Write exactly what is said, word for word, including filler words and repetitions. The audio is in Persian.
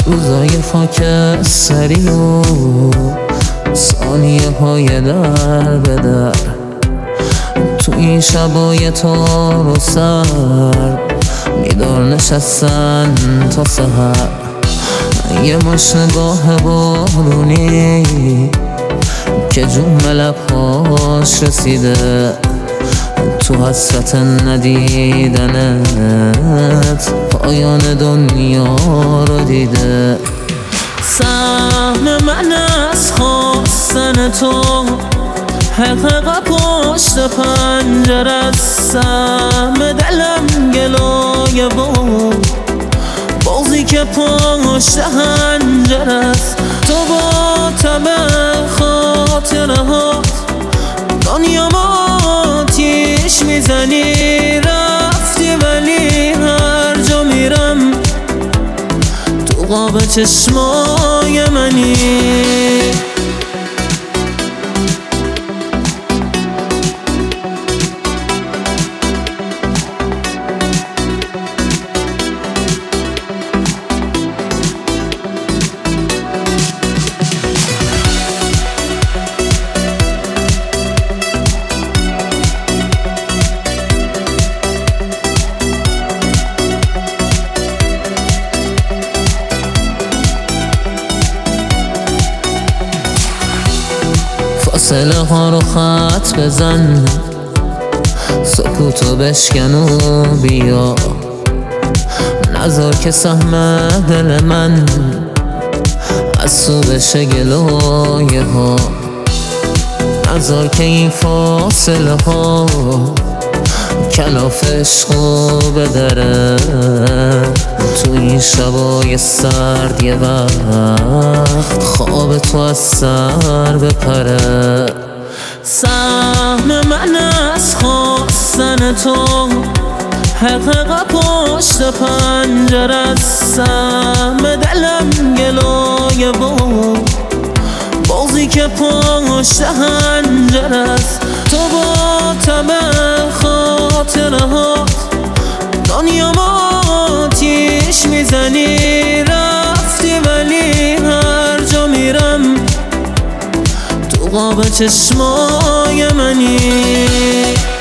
روزای خاکستری و ثانیه های در به در، تو این شبای تار و سرد بیدار نشستن تا سحر. یه مش نگاه بارونی که جون لبهاش رسیده، تو حسرت ندیدنت پایان دنیا رو دیده. سهم من از خواستن تو، حقیقت پشت پنجره، سهم دلم گلایه و بازی که پشت هنجره است. تو با طبع خاطره هات دنیا ما آتیش میزنی. رفتی ولی هر جا میرم تو قاب چشمای منی. فاصله ها رو خط بزن، سکوتو بشکن و بیا. نذار که سهم دل من از تو بشه گلایه ها. نذار که این فاصله ها کلاف عشقو بدره. تو این شبای سرد یه وقت خواب تو از سر بپره. سهم من از خواستن تو، حقیقت پشت پنجره، سهم دلم گلایه و بازی که پشت هنجره است. تو با طبع خاطره هات دنیا ما آتیش میزنی. رفتی ولی هر جا میرم تو قاب چشمای منی.